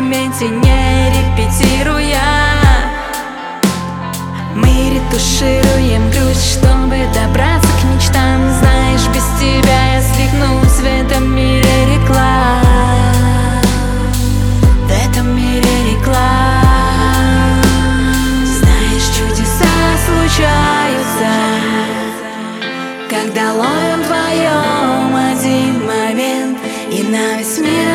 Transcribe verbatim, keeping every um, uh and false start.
моменте, не репетируя. Мы ретушируем грусть, чтобы добраться к мечтам. Знаешь, без тебя я свихнусь в этом мире реклам. В этом мире реклам. Знаешь, чудеса случаются, когда ловим вдвоем один момент, и на весь мир